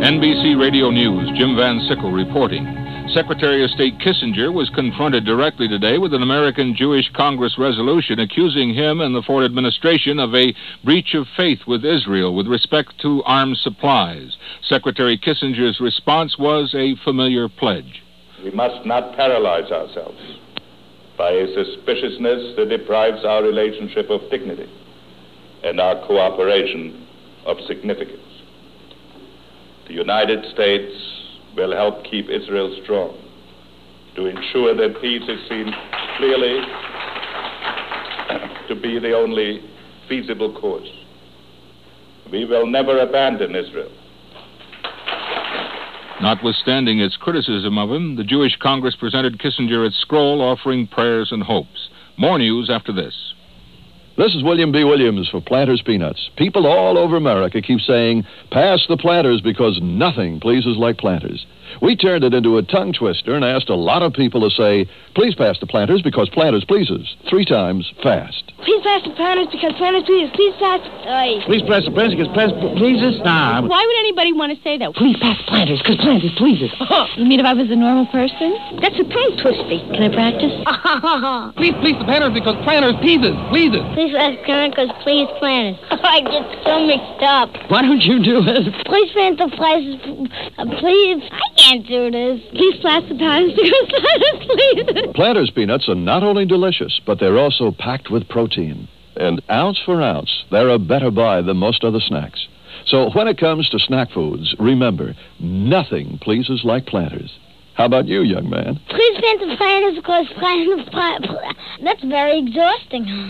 NBC Radio News, Jim Van Sickle reporting. Secretary of State Kissinger was confronted directly today with an American Jewish Congress resolution accusing him and the Ford administration of a breach of faith with Israel with respect to arms supplies. Secretary Kissinger's response was a familiar pledge. We must not paralyze ourselves by a suspiciousness that deprives our relationship of dignity and our cooperation of significance. The United States will help keep Israel strong to ensure that peace is seen clearly to be the only feasible course. We will never abandon Israel. Notwithstanding its criticism of him, the Jewish Congress presented Kissinger its scroll offering prayers and hopes. More news after this. This is William B. Williams for Planters Peanuts. People all over America keep saying, pass the Planters because nothing pleases like Planters. We turned it into a tongue twister and asked a lot of people to say, please pass the Planters because Planters pleases. 3 times fast. Please pass the Planters because Planters pleases. Please pass. Please pass the Planters because Planters pleases. Nah. Why would anybody want to say that? Please pass the Planters because Planters pleases. You mean if I was a normal person? That's a tongue twister. Can I practice? Please the Planters because Planters pleases. Please pass Planters because please Planters. I get so mixed up. Why don't you do it? Please pass the Planters. Please. I can't do this. Please pass the Planters because Planters pleases. Planters peanuts are not only delicious, but they're also packed with protein. And ounce for ounce, they're a better buy than most other snacks. So when it comes to snack foods, remember, nothing pleases like Planters. How about you, young man? Please pass the Planters because Planters. That's very exhausting.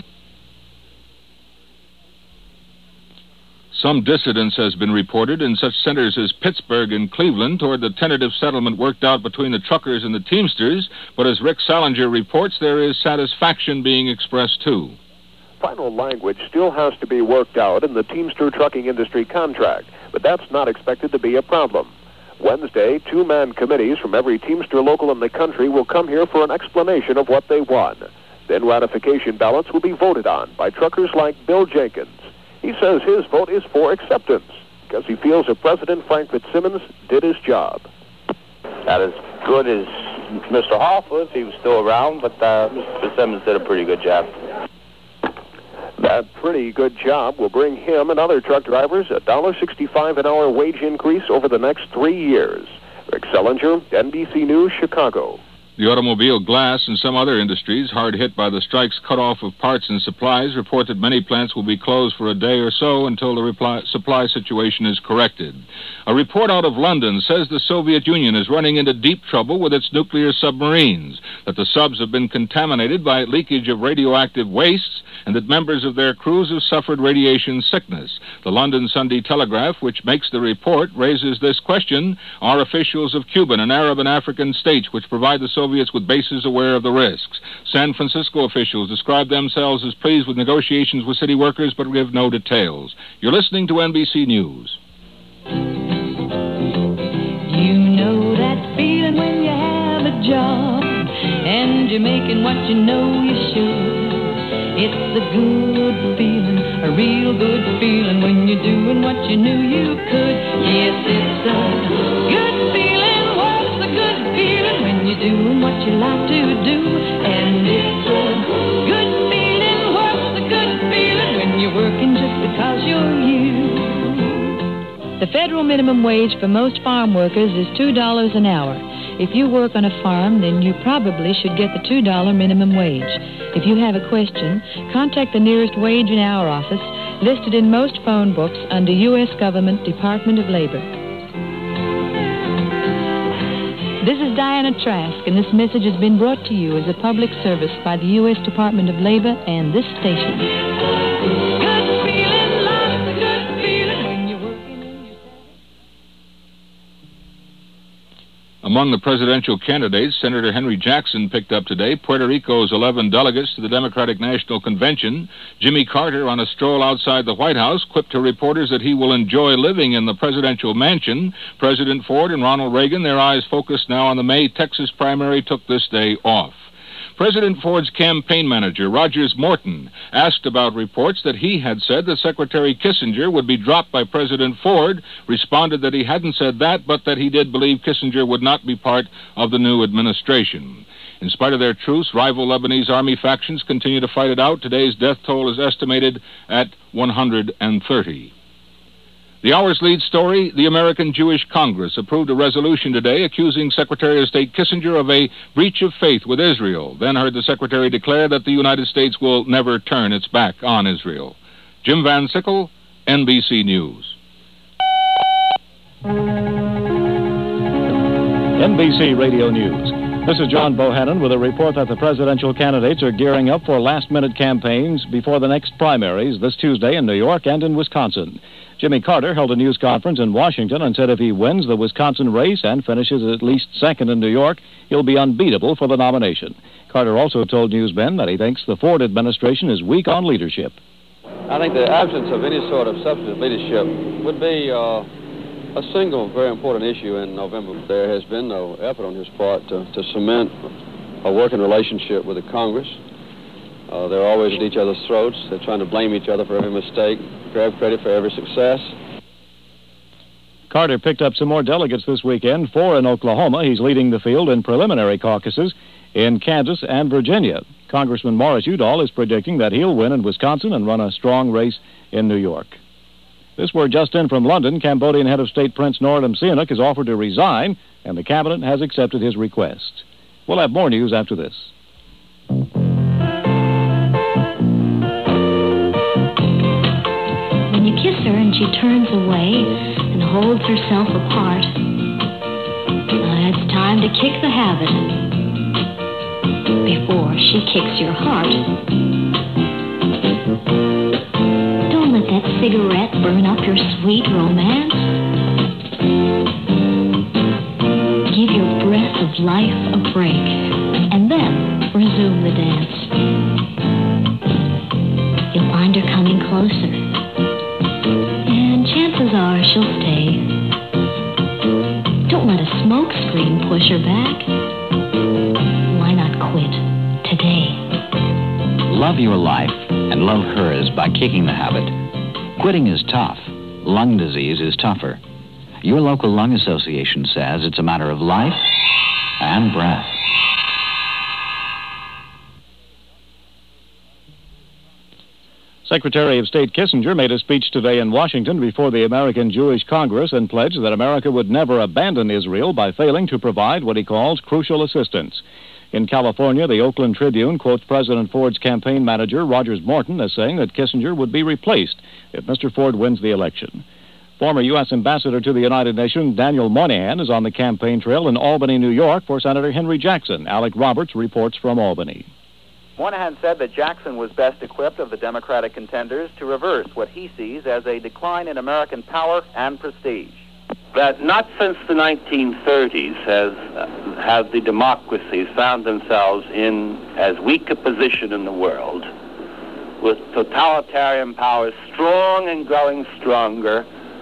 Some dissidence has been reported in such centers as Pittsburgh and Cleveland toward the tentative settlement worked out between the truckers and the Teamsters, but as Rick Salinger reports, there is satisfaction being expressed, too. Final language still has to be worked out in the Teamster trucking industry contract, but that's not expected to be a problem. Wednesday, 2-man committees from every Teamster local in the country will come here for an explanation of what they won. Then ratification ballots will be voted on by truckers like Bill Jenkins. He says his vote is for acceptance because he feels that President Frank Fitzsimmons did his job. Not as good as Mr. Hoffa if he was still around, but Mr. Fitzsimmons did a pretty good job. That pretty good job will bring him and other truck drivers a $1.65 an hour wage increase over the next 3 years. Rick Salinger, NBC News, Chicago. The automobile, glass, and some other industries hard hit by the strike's cutoff of parts and supplies report that many plants will be closed for a day or so until the supply situation is corrected. A report out of London says the Soviet Union is running into deep trouble with its nuclear submarines, that the subs have been contaminated by leakage of radioactive wastes, and that members of their crews have suffered radiation sickness. The London Sunday Telegraph, which makes the report, raises this question: are officials of Cuban and Arab and African states which provide the Soviets with bases aware of the risks? San Francisco officials describe themselves as pleased with negotiations with city workers but give no details. You're listening to NBC News. You know that feeling when you have a job and you're making what you know you should. It's a good feeling, a real good feeling when you're doing what you knew you could. Yes, it's a good feeling. What's a good feeling when you're doing what you like to do? And it's a good feeling. What's a good feeling when you're working just because you're you? The federal minimum wage for most farm workers is $2 an hour. If you work on a farm, then you probably should get the $2 minimum wage. If you have a question, contact the nearest wage and hour office listed in most phone books under U.S. Government Department of Labor. This is Diana Trask, and this message has been brought to you as a public service by the U.S. Department of Labor and this station. Among the presidential candidates, Senator Henry Jackson picked up today Puerto Rico's 11 delegates to the Democratic National Convention. Jimmy Carter, on a stroll outside the White House, quipped to reporters that he will enjoy living in the presidential mansion. President Ford and Ronald Reagan, their eyes focused now on the May Texas primary, took this day off. President Ford's campaign manager, Rogers Morton, asked about reports that he had said that Secretary Kissinger would be dropped by President Ford, responded that he hadn't said that, but that he did believe Kissinger would not be part of the new administration. In spite of their truce, rival Lebanese army factions continue to fight it out. Today's death toll is estimated at 130. The hour's lead story, the American Jewish Congress approved a resolution today accusing Secretary of State Kissinger of a breach of faith with Israel, then heard the Secretary declare that the United States will never turn its back on Israel. Jim Van Sickle, NBC News. NBC Radio News. This is John Bohannon with a report that the presidential candidates are gearing up for last-minute campaigns before the next primaries this Tuesday in New York and in Wisconsin. Jimmy Carter held a news conference in Washington and said if he wins the Wisconsin race and finishes at least second in New York, he'll be unbeatable for the nomination. Carter also told newsmen that he thinks the Ford administration is weak on leadership. I think the absence of any sort of substantive leadership would be a single very important issue in November. There has been no effort on his part to cement a working relationship with the Congress. They're always at each other's throats. They're trying to blame each other for every mistake, grab credit for every success. Carter picked up some more delegates this weekend, 4 in Oklahoma. He's leading the field in preliminary caucuses in Kansas and Virginia. Congressman Morris Udall is predicting that he'll win in Wisconsin and run a strong race in New York. This word just in from London. Cambodian head of state Prince Norodom Sihanouk has offered to resign, and the cabinet has accepted his request. We'll have more news after this. When you kiss her and she turns away and holds herself apart, it's time to kick the habit before she kicks your heart. Don't let that cigarette burn up your sweet romance. Give your breath of life a break and then resume the dance. You'll find her coming closer, and chances are she'll stay. Don't let a smoke screen push her back. Why not quit today? Love your life and love hers by kicking the habit. Quitting is tough. Lung disease is tougher. Your local lung association says it's a matter of life and breath. Secretary of State Kissinger made a speech today in Washington before the American Jewish Congress and pledged that America would never abandon Israel by failing to provide what he calls crucial assistance. In California, the Oakland Tribune quotes President Ford's campaign manager, Rogers Morton, as saying that Kissinger would be replaced if Mr. Ford wins the election. Former U.S. Ambassador to the United Nations, Daniel Moynihan, is on the campaign trail in Albany, New York, for Senator Henry Jackson. Alec Roberts reports from Albany. Moynihan said that Jackson was best equipped of the Democratic contenders to reverse what he sees as a decline in American power and prestige. That not since the 1930s have the democracies found themselves in as weak a position in the world, with totalitarian powers strong and growing stronger,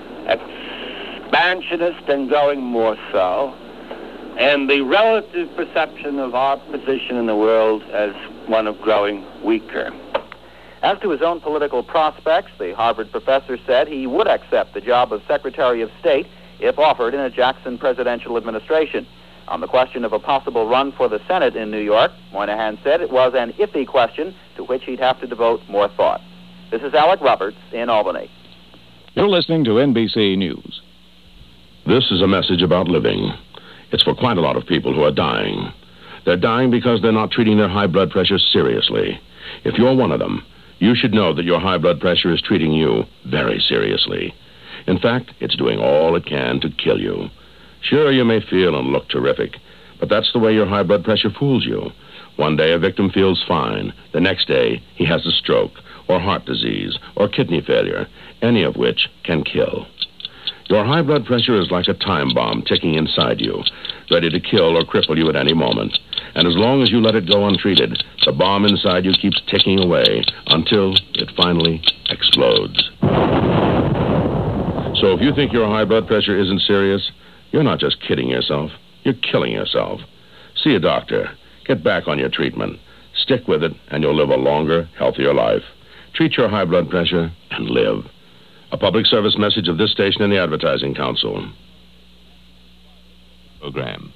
expansionist and growing more so, and the relative perception of our position in the world as one of growing weaker. As to his own political prospects, the Harvard professor said he would accept the job of Secretary of State if offered in a Jackson presidential administration. On the question of a possible run for the Senate in New York, Moynihan said it was an iffy question to which he'd have to devote more thought. This is Alec Roberts in Albany. You're listening to NBC News. This is a message about living. It's for quite a lot of people who are dying. They're dying because they're not treating their high blood pressure seriously. If you're one of them, you should know that your high blood pressure is treating you very seriously. In fact, it's doing all it can to kill you. Sure, you may feel and look terrific, but that's the way your high blood pressure fools you. One day a victim feels fine. The next day he has a stroke, or heart disease, or kidney failure, any of which can kill. Your high blood pressure is like a time bomb ticking inside you, ready to kill or cripple you at any moment. And as long as you let it go untreated, the bomb inside you keeps ticking away until it finally explodes. So if you think your high blood pressure isn't serious, you're not just kidding yourself, you're killing yourself. See a doctor. Get back on your treatment. Stick with it, and you'll live a longer, healthier life. Treat your high blood pressure and live. A public service message of this station and the Advertising Council. Program.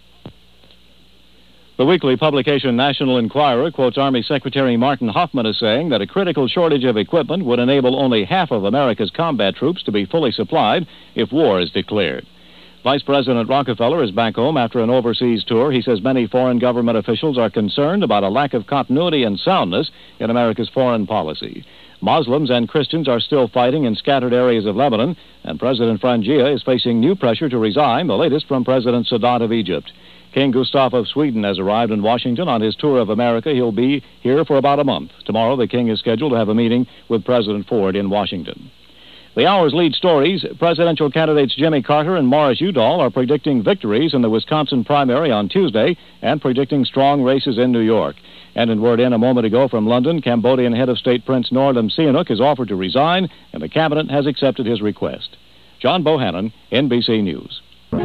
The weekly publication National Enquirer quotes Army Secretary Martin Hoffman as saying that a critical shortage of equipment would enable only half of America's combat troops to be fully supplied if war is declared. Vice President Rockefeller is back home after an overseas tour. He says many foreign government officials are concerned about a lack of continuity and soundness in America's foreign policy. Muslims and Christians are still fighting in scattered areas of Lebanon, and President Frangia is facing new pressure to resign, the latest from President Sadat of Egypt. King Gustav of Sweden has arrived in Washington on his tour of America. He'll be here for about a month. Tomorrow, the king is scheduled to have a meeting with President Ford in Washington. The hour's lead stories, presidential candidates Jimmy Carter and Morris Udall are predicting victories in the Wisconsin primary on Tuesday and predicting strong races in New York. And in word in a moment ago from London, Cambodian head of state Prince Norodom Sihanouk has offered to resign, and the cabinet has accepted his request. John Bohannon, NBC News.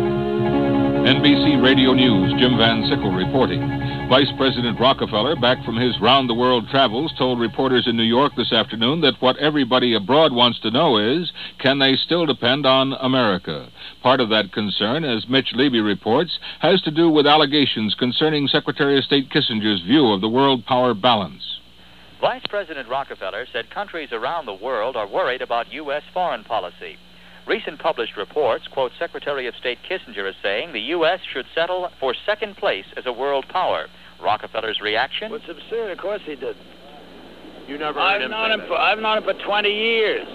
NBC Radio News, Jim Van Sickle reporting. Vice President Rockefeller, back from his round-the-world travels, told reporters in New York this afternoon that what everybody abroad wants to know is, can they still depend on America? Part of that concern, as Mitch Levy reports, has to do with allegations concerning Secretary of State Kissinger's view of the world power balance. Vice President Rockefeller said countries around the world are worried about U.S. foreign policy. Recent published reports quote Secretary of State Kissinger as saying the U.S. should settle for second place as a world power. Rockefeller's reaction? Well, it's absurd. Of course he did. You never heard him say that. I've known him for 20 years.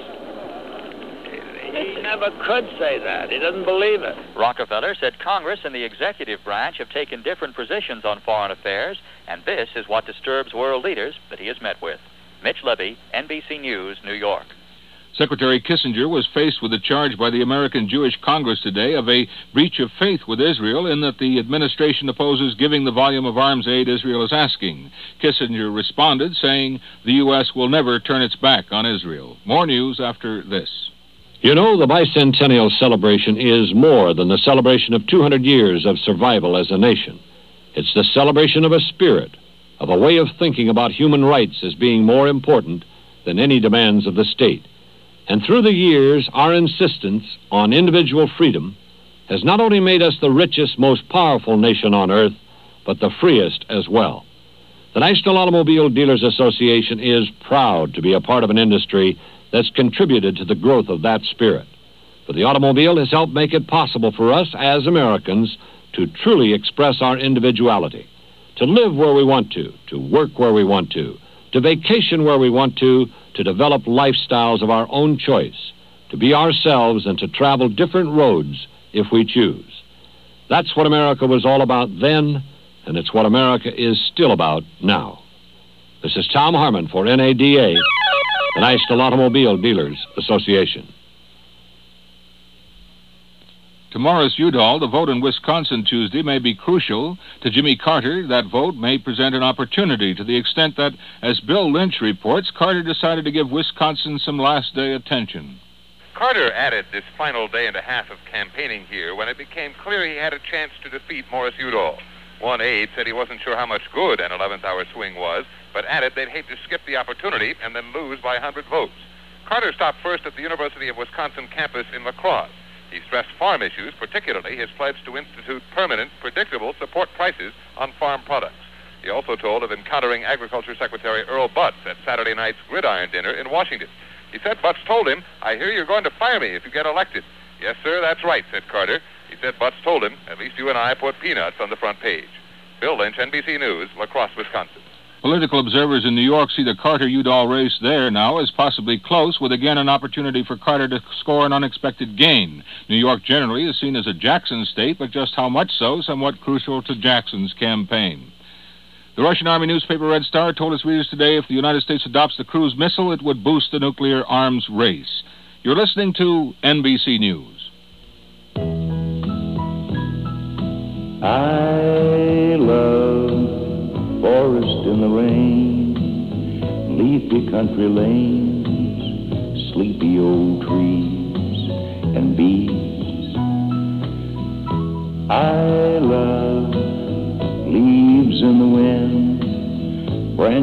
He never could say that. He doesn't believe it. Rockefeller said Congress and the executive branch have taken different positions on foreign affairs, and this is what disturbs world leaders that he has met with. Mitch Levy, NBC News, New York. Secretary Kissinger was faced with a charge by the American Jewish Congress today of a breach of faith with Israel in that the administration opposes giving the volume of arms aid Israel is asking. Kissinger responded, saying the U.S. will never turn its back on Israel. More news after this. You know, the bicentennial celebration is more than the celebration of 200 years of survival as a nation. It's the celebration of a spirit, of a way of thinking about human rights as being more important than any demands of the state. And through the years, our insistence on individual freedom has not only made us the richest, most powerful nation on earth, but the freest as well. The National Automobile Dealers Association is proud to be a part of an industry that's contributed to the growth of that spirit. For the automobile has helped make it possible for us as Americans to truly express our individuality, to live where we want to work where we want to vacation where we want to develop lifestyles of our own choice, to be ourselves and to travel different roads if we choose. That's what America was all about then, and it's what America is still about now. This is Tom Harmon for NADA, the National Automobile Dealers Association. To Morris Udall, the vote in Wisconsin Tuesday may be crucial. To Jimmy Carter, that vote may present an opportunity to the extent that, as Bill Lynch reports, Carter decided to give Wisconsin some last-day attention. Carter added this final day and a half of campaigning here when it became clear he had a chance to defeat Morris Udall. One aide said he wasn't sure how much good an 11th-hour swing was, but added they'd hate to skip the opportunity and then lose by 100 votes. Carter stopped first at the University of Wisconsin campus in La Crosse. He stressed farm issues, particularly his pledge to institute permanent, predictable support prices on farm products. He also told of encountering Agriculture Secretary Earl Butz at Saturday night's gridiron dinner in Washington. He said Butz told him, "I hear you're going to fire me if you get elected." "Yes, sir, that's right," said Carter. He said Butz told him, "At least you and I put peanuts on the front page." Bill Lynch, NBC News, La Crosse, Wisconsin. Political observers in New York see the Carter-Udall race there now as possibly close, with again an opportunity for Carter to score an unexpected gain. New York generally is seen as a Jackson state, but just how much so, somewhat crucial to Jackson's campaign. The Russian Army newspaper Red Star told its readers today if the United States adopts the cruise missile, it would boost the nuclear arms race. You're listening to NBC News. I love forest in the rain, leafy country lanes, sleepy old trees and bees. I love leaves in the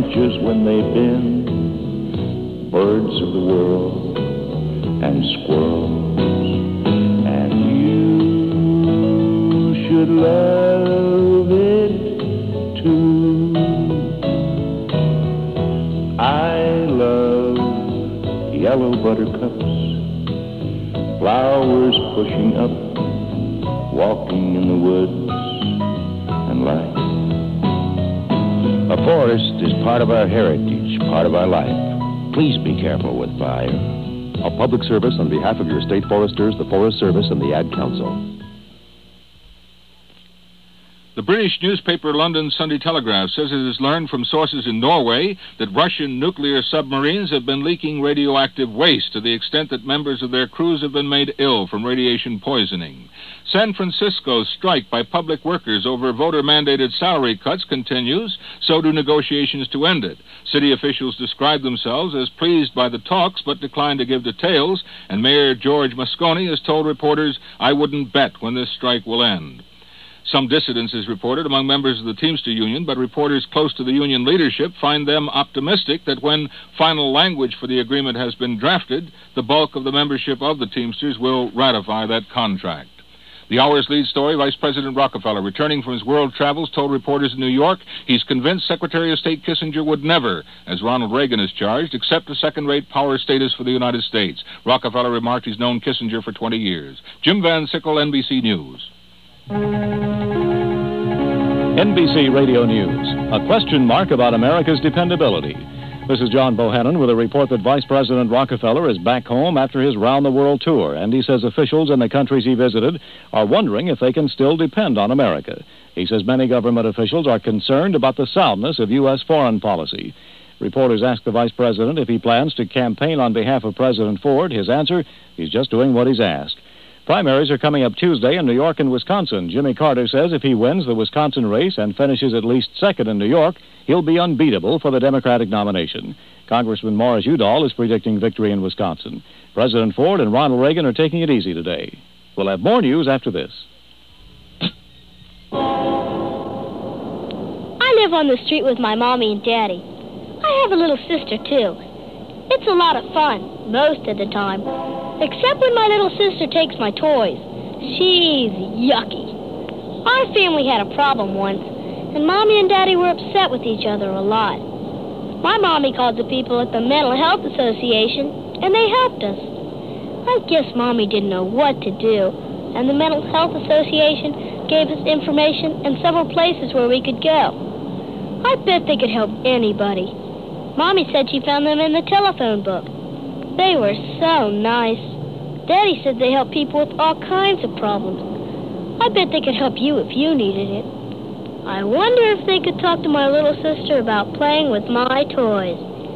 partridges when they bend, birds of the world and squirrels, and you should love it too. I love yellow buttercups, flowers pushing up, walking in the woods and light. A forest is part of our heritage, part of our life. Please be careful with fire. A public service on behalf of your state foresters, the Forest Service, and the Ad Council. The British newspaper London Sunday Telegraph says it has learned from sources in Norway that Russian nuclear submarines have been leaking radioactive waste to the extent that members of their crews have been made ill from radiation poisoning. San Francisco's strike by public workers over voter-mandated salary cuts continues, so do negotiations to end it. City officials describe themselves as pleased by the talks but decline to give details, and Mayor George Moscone has told reporters, "I wouldn't bet when this strike will end." Some dissidence is reported among members of the Teamster Union, but reporters close to the union leadership find them optimistic that when final language for the agreement has been drafted, the bulk of the membership of the Teamsters will ratify that contract. The hour's lead story, Vice President Rockefeller, returning from his world travels, told reporters in New York he's convinced Secretary of State Kissinger would never, as Ronald Reagan is charged, accept a second-rate power status for the United States. Rockefeller remarked he's known Kissinger for 20 years. Jim Van Sickle, NBC News. NBC Radio News. A question mark about America's dependability. This is John Bohannon with a report that Vice President Rockefeller is back home after his round-the-world tour, and he says officials in the countries he visited are wondering if they can still depend on America. He says many government officials are concerned about the soundness of U.S. foreign policy. Reporters asked the Vice President if he plans to campaign on behalf of President Ford. His answer, he's just doing what he's asked. Primaries are coming up Tuesday in New York and Wisconsin. Jimmy Carter says if he wins the Wisconsin race and finishes at least second in New York, he'll be unbeatable for the Democratic nomination. Congressman Morris Udall is predicting victory in Wisconsin. President Ford and Ronald Reagan are taking it easy today. We'll have more news after this. I live on the street with my mommy and daddy. I have a little sister, too. It's a lot of fun, most of the time. Except when my little sister takes my toys. She's yucky. Our family had a problem once, and Mommy and Daddy were upset with each other a lot. My Mommy called the people at the Mental Health Association, and they helped us. I guess Mommy didn't know what to do, and the Mental Health Association gave us information and several places where we could go. I bet they could help anybody. Mommy said she found them in the telephone book. They were so nice. Daddy said they help people with all kinds of problems. I bet they could help you if you needed it. I wonder if they could talk to my little sister about playing with my toys.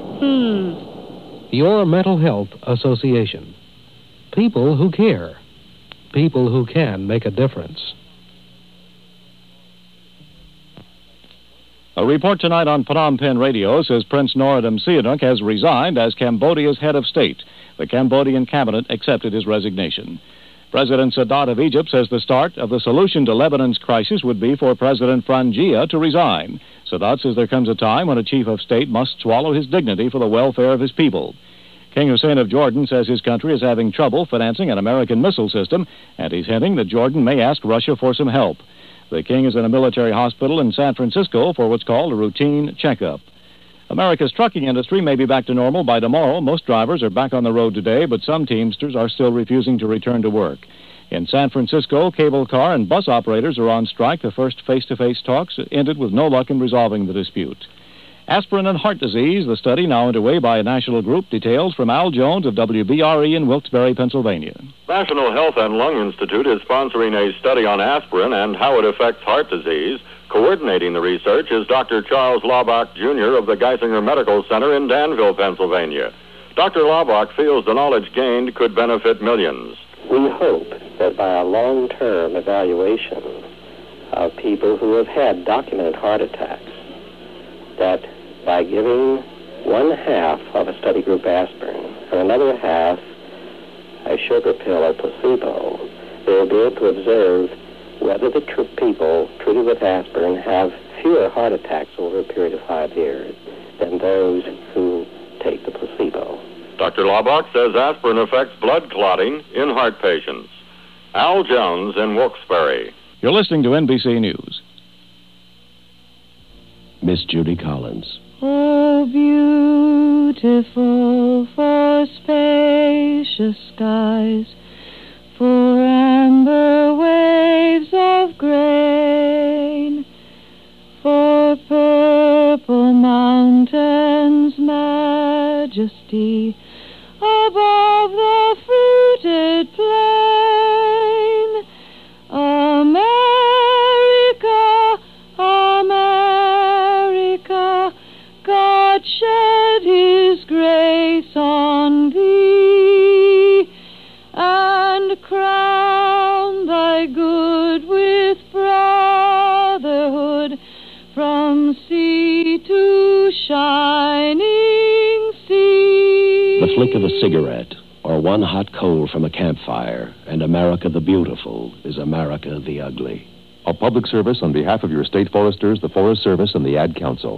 Your Mental Health Association. People who care. People who can make a difference. A report tonight on Phnom Penh Radio says Prince Norodom Sihanouk has resigned as Cambodia's head of state. The Cambodian cabinet accepted his resignation. President Sadat of Egypt says the start of the solution to Lebanon's crisis would be for President Frangieh to resign. Sadat says there comes a time when a chief of state must swallow his dignity for the welfare of his people. King Hussein of Jordan says his country is having trouble financing an American missile system, and he's hinting that Jordan may ask Russia for some help. The king is in a military hospital in San Francisco for what's called a routine checkup. America's trucking industry may be back to normal by tomorrow. Most drivers are back on the road today, but some Teamsters are still refusing to return to work. In San Francisco, cable car and bus operators are on strike. The first face-to-face talks ended with no luck in resolving the dispute. Aspirin and heart disease, the study now underway by a national group. Details from Al Jones of WBRE in Wilkes-Barre, Pennsylvania. National Health and Lung Institute is sponsoring a study on aspirin and how it affects heart disease. Coordinating the research is Dr. Charles Laubach, Jr. of the Geisinger Medical Center in Danville, Pennsylvania. Dr. Laubach feels the knowledge gained could benefit millions. We hope that by a long-term evaluation of people who have had documented heart attacks, that by giving one half of a study group aspirin and another half a sugar pill or placebo, they will be able to observe whether the people treated with aspirin have fewer heart attacks over a period of 5 years. than those who take the placebo. Dr. Laubach says aspirin affects blood clotting in heart patients. Al Jones in Wilkes-Barre. You're listening to NBC News. Miss Judy Collins. Oh, beautiful for spacious skies, for amber waves of grain, for purple mountains' majesty above the fruited plain. America, America, God shed his grace on thee, and crown thy good with brotherhood from sea to shining sea. The flick of a cigarette, or one hot coal from a campfire, and America the Beautiful is America the Ugly. A public service on behalf of your state foresters, the Forest Service, and the Ad Council.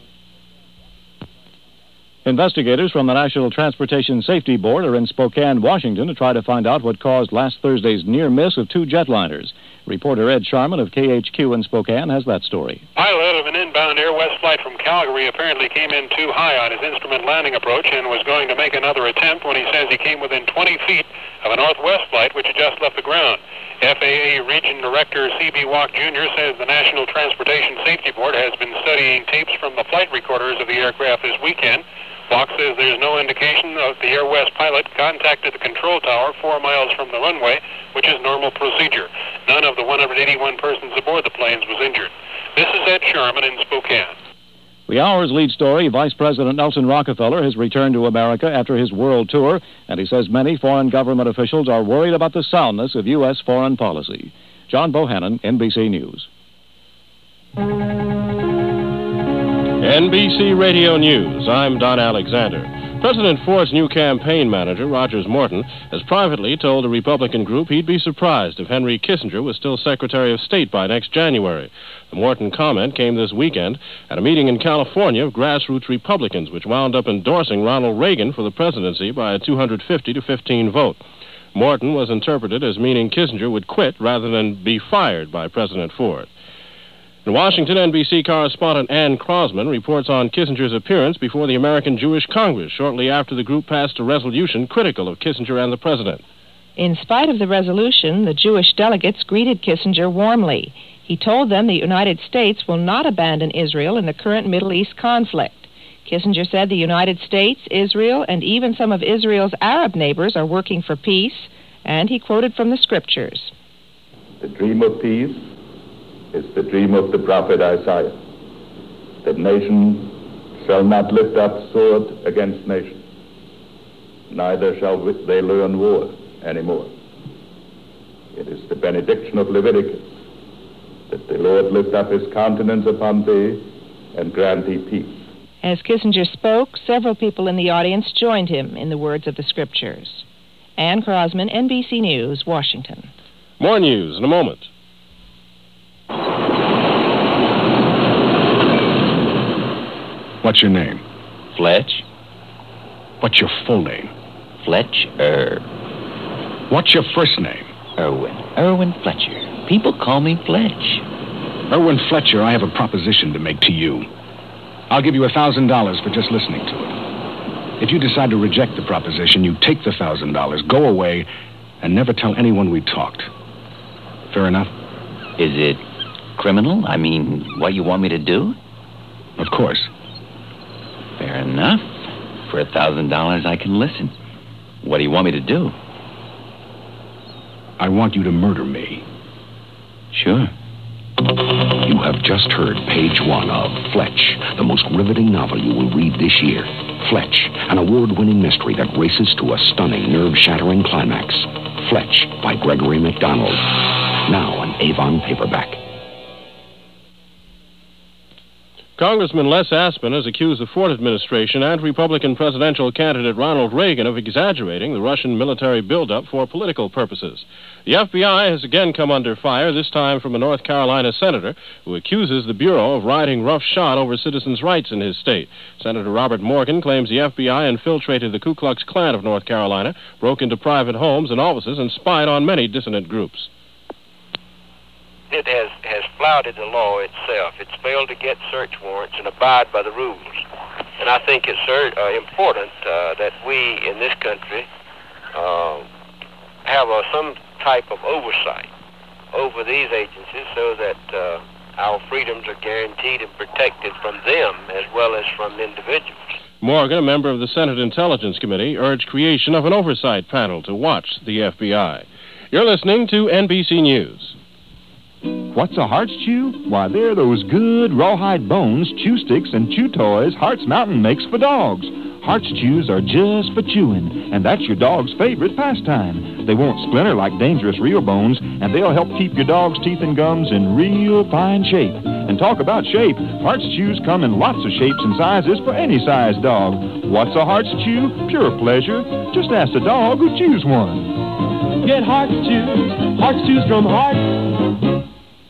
Investigators from the National Transportation Safety Board are in Spokane, Washington, to try to find out what caused last Thursday's near miss of two jetliners. Reporter Ed Sharman of KHQ in Spokane has that story. Pilot of an inbound Air West flight from Calgary apparently came in too high on his instrument landing approach and was going to make another attempt when he says he came within 20 feet of a Northwest flight which had just left the ground. FAA Region Director C.B. Walk Jr. says the National Transportation Safety Board has been studying tapes from the flight recorders of the aircraft this weekend. Walk says there's no indication that the Air West pilot contacted the control tower 4 miles from the runway, which is normal procedure. None of the 181 persons aboard the planes was injured. This is Ed Sharman in Spokane. The hour's lead story, Vice President Nelson Rockefeller has returned to America after his world tour, and he says many foreign government officials are worried about the soundness of U.S. foreign policy. John Bohannon, NBC News. NBC Radio News, I'm Don Alexander. President Ford's new campaign manager, Rogers Morton, has privately told a Republican group he'd be surprised if Henry Kissinger was still Secretary of State by next January. The Morton comment came this weekend at a meeting in California of grassroots Republicans, which wound up endorsing Ronald Reagan for the presidency by a 250-15 vote. Morton was interpreted as meaning Kissinger would quit rather than be fired by President Ford. In Washington, NBC correspondent Ann Crosman reports on Kissinger's appearance before the American Jewish Congress shortly after the group passed a resolution critical of Kissinger and the president. In spite of the resolution, the Jewish delegates greeted Kissinger warmly. He told them the United States will not abandon Israel in the current Middle East conflict. Kissinger said the United States, Israel, and even some of Israel's Arab neighbors are working for peace, and he quoted from the scriptures. The dream of peace is the dream of the prophet Isaiah, that nation shall not lift up sword against nation, neither shall they learn war anymore. It is the benediction of Leviticus, that the Lord lift up his countenance upon thee and grant thee peace. As Kissinger spoke, several people in the audience joined him in the words of the scriptures. Ann Crosman, NBC News, Washington. More news in a moment. What's your name? Fletch. What's your full name? Fletcher. What's your first name? Irwin. Irwin Fletcher. People call me Fletch. Irwin Fletcher, I have a proposition to make to you. I'll give you $1,000 for just listening to it. If you decide to reject the proposition, you take the $1,000, go away, and never tell anyone we talked. Fair enough? Is it criminal? I mean, what you want me to do? Of course. Fair enough. For $1,000, I can listen. What do you want me to do? I want you to murder me. Sure. You have just heard page 1 of Fletch, the most riveting novel you will read this year. Fletch, an award-winning mystery that races to a stunning, nerve-shattering climax. Fletch by Gregory MacDonald. Now on Avon paperback. Congressman Les Aspin has accused the Ford administration and Republican presidential candidate Ronald Reagan of exaggerating the Russian military buildup for political purposes. The FBI has again come under fire, this time from a North Carolina senator who accuses the Bureau of riding roughshod over citizens' rights in his state. Senator Robert Morgan claims the FBI infiltrated the Ku Klux Klan of North Carolina, broke into private homes and offices, and spied on many dissident groups. It has flouted the law itself. It's failed to get search warrants and abide by the rules. And I think it's important that we in this country have some type of oversight over these agencies so that our freedoms are guaranteed and protected from them as well as from individuals. Morgan, a member of the Senate Intelligence Committee, urged creation of an oversight panel to watch the FBI. You're listening to NBC News. What's a Hart's Chew? Why, they're those good rawhide bones, chew sticks, and chew toys Hart's Mountain makes for dogs. Hart's Chews are just for chewing, and that's your dog's favorite pastime. They won't splinter like dangerous real bones, and they'll help keep your dog's teeth and gums in real fine shape. And talk about shape, Hart's Chews come in lots of shapes and sizes for any size dog. What's a Hart's Chew? Pure pleasure. Just ask the dog who chews one. Get Hart's Chews from Hart.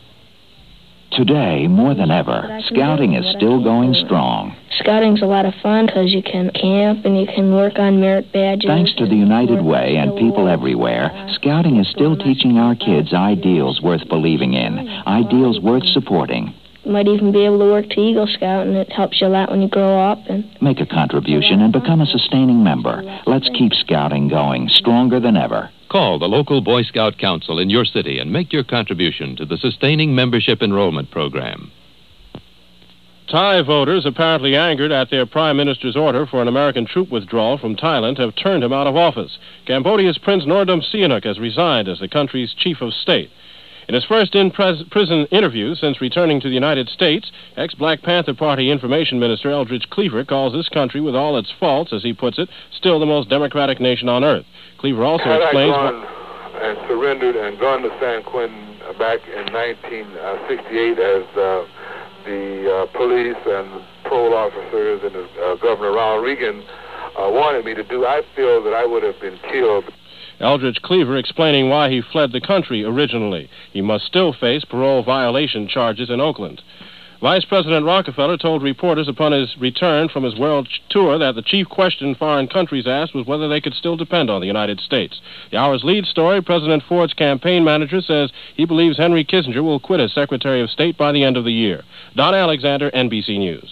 Today, more than ever, scouting is still going strong. Scouting's a lot of fun because you can camp and you can work on merit badges. Thanks to the United Way and people everywhere, scouting is still teaching our kids ideals worth believing in, ideals worth supporting. You might even be able to work to Eagle Scout, and it helps you a lot when you grow up. Make a contribution and become a sustaining member. Let's keep scouting going, stronger than ever. Call the local Boy Scout Council in your city and make your contribution to the Sustaining Membership Enrollment Program. Thai voters, apparently angered at their prime minister's order for an American troop withdrawal from Thailand, have turned him out of office. Cambodia's Prince Norodom Sihanouk has resigned as the country's chief of state. In his first in-prison interview since returning to the United States, ex-Black Panther Party Information Minister Eldridge Cleaver calls this country, with all its faults, as he puts it, still the most democratic nation on earth. Cleaver also explains... Had I gone and surrendered and gone to San Quentin back in 1968 as the police and parole officers and Governor Ronald Reagan wanted me to do, I feel that I would have been killed. Eldridge Cleaver explaining why he fled the country originally. He must still face parole violation charges in Oakland. Vice President Rockefeller told reporters upon his return from his world tour that the chief question foreign countries asked was whether they could still depend on the United States. The hour's lead story, President Ford's campaign manager says he believes Henry Kissinger will quit as Secretary of State by the end of the year. Don Alexander, NBC News.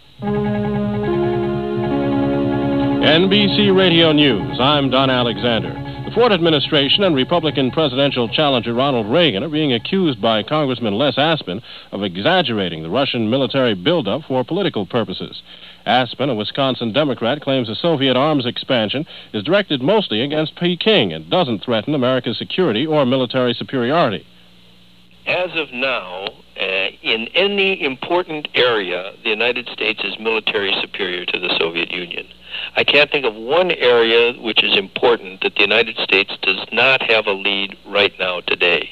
NBC Radio News, I'm Don Alexander. The Ford administration and Republican presidential challenger Ronald Reagan are being accused by Congressman Les Aspin of exaggerating the Russian military buildup for political purposes. Aspin, a Wisconsin Democrat, claims the Soviet arms expansion is directed mostly against Peking and doesn't threaten America's security or military superiority. As of now, in any important area, the United States is military superior to the Soviet Union. I can't think of one area which is important that the United States does not have a lead right now today.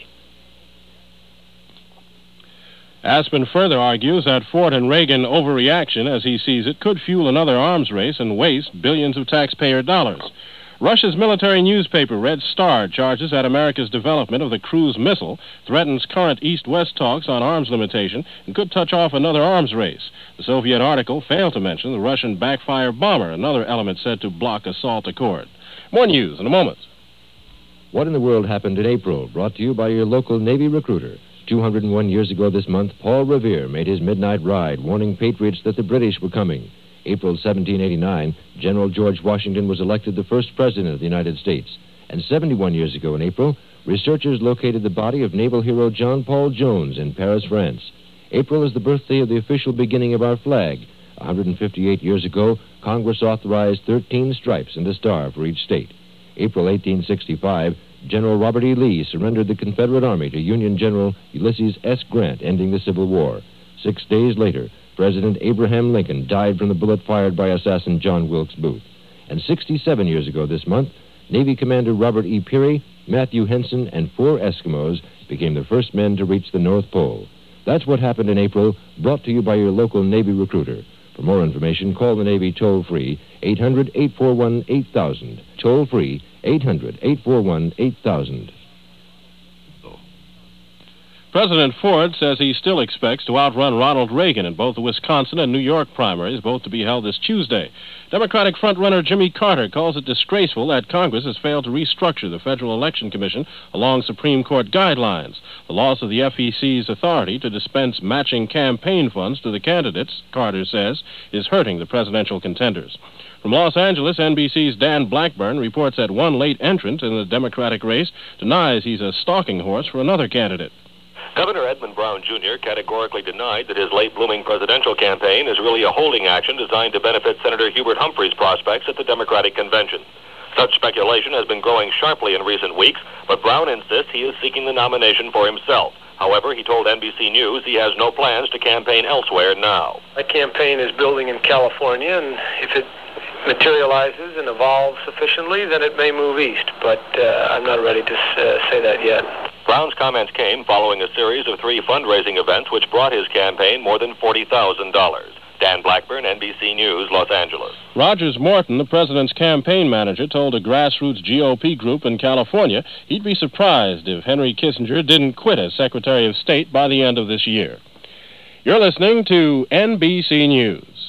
Aspin further argues that Ford and Reagan overreaction, as he sees it, could fuel another arms race and waste billions of taxpayer dollars. Russia's military newspaper Red Star charges that America's development of the cruise missile threatens current East-West talks on arms limitation and could touch off another arms race. The Soviet article failed to mention the Russian backfire bomber, another element said to block a SALT accord. More news in a moment. What in the World Happened in April, brought to you by your local Navy recruiter. 201 years ago this month, Paul Revere made his midnight ride, warning patriots that the British were coming. April 1789, General George Washington was elected the first president of the United States. And 71 years ago in April, researchers located the body of naval hero John Paul Jones in Paris, France. April is the birthday of the official beginning of our flag. 158 years ago, Congress authorized 13 stripes and a star for each state. April 1865, General Robert E. Lee surrendered the Confederate Army to Union General Ulysses S. Grant, ending the Civil War. 6 days later, President Abraham Lincoln died from the bullet fired by assassin John Wilkes Booth. And 67 years ago this month, Navy Commander Robert E. Peary, Matthew Henson, and 4 Eskimos became the first men to reach the North Pole. That's what happened in April, brought to you by your local Navy recruiter. For more information, call the Navy toll-free 800-841-8000. Toll-free 800-841-8000. President Ford says he still expects to outrun Ronald Reagan in both the Wisconsin and New York primaries, both to be held this Tuesday. Democratic frontrunner Jimmy Carter calls it disgraceful that Congress has failed to restructure the Federal Election Commission along Supreme Court guidelines. The loss of the FEC's authority to dispense matching campaign funds to the candidates, Carter says, is hurting the presidential contenders. From Los Angeles, NBC's Dan Blackburn reports that one late entrant in the Democratic race denies he's a stalking horse for another candidate. Governor Edmund Brown Jr. categorically denied that his late-blooming presidential campaign is really a holding action designed to benefit Senator Hubert Humphrey's prospects at the Democratic convention. Such speculation has been growing sharply in recent weeks, but Brown insists he is seeking the nomination for himself. However, he told NBC News he has no plans to campaign elsewhere now. My campaign is building in California, and if it materializes and evolves sufficiently, then it may move east, but I'm not ready to say that yet. Brown's comments came following a series of 3 fundraising events which brought his campaign more than $40,000. Dan Blackburn, NBC News, Los Angeles. Rogers Morton, the president's campaign manager, told a grassroots GOP group in California he'd be surprised if Henry Kissinger didn't quit as Secretary of State by the end of this year. You're listening to NBC News.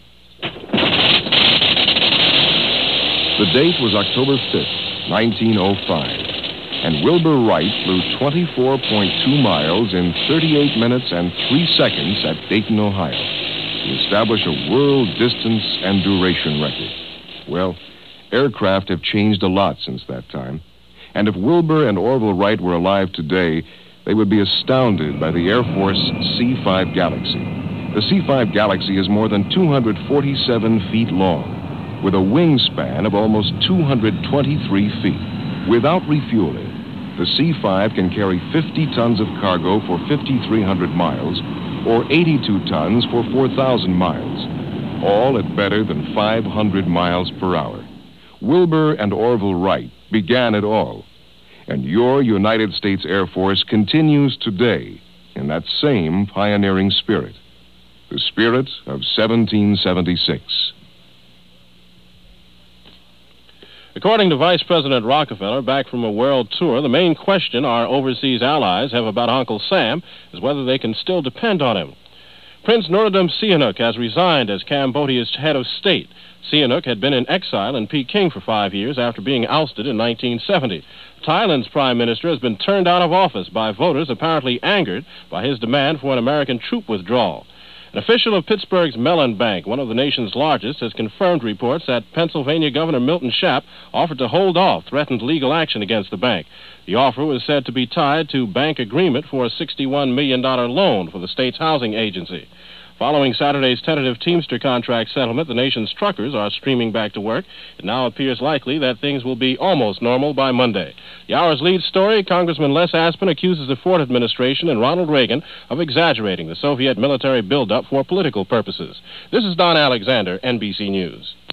The date was October 5th, 1905. And Wilbur Wright flew 24.2 miles in 38 minutes and 3 seconds at Dayton, Ohio, to establish a world distance and duration record. Well, aircraft have changed a lot since that time. And if Wilbur and Orville Wright were alive today, they would be astounded by the Air Force C-5 Galaxy. The C-5 Galaxy is more than 247 feet long, with a wingspan of almost 223 feet. Without refueling, the C-5 can carry 50 tons of cargo for 5,300 miles or 82 tons for 4,000 miles, all at better than 500 miles per hour. Wilbur and Orville Wright began it all, and your United States Air Force continues today in that same pioneering spirit, the spirit of 1776. According to Vice President Rockefeller, back from a world tour, the main question our overseas allies have about Uncle Sam is whether they can still depend on him. Prince Norodom Sihanouk has resigned as Cambodia's head of state. Sihanouk had been in exile in Peking for 5 years after being ousted in 1970. Thailand's prime minister has been turned out of office by voters apparently angered by his demand for an American troop withdrawal. An official of Pittsburgh's Mellon Bank, one of the nation's largest, has confirmed reports that Pennsylvania Governor Milton Schaap offered to hold off threatened legal action against the bank. The offer was said to be tied to bank agreement for a $61 million loan for the state's housing agency. Following Saturday's tentative Teamster contract settlement, the nation's truckers are streaming back to work. It now appears likely that things will be almost normal by Monday. The hour's lead story, Congressman Les Aspin accuses the Ford administration and Ronald Reagan of exaggerating the Soviet military buildup for political purposes. This is Don Alexander, NBC News.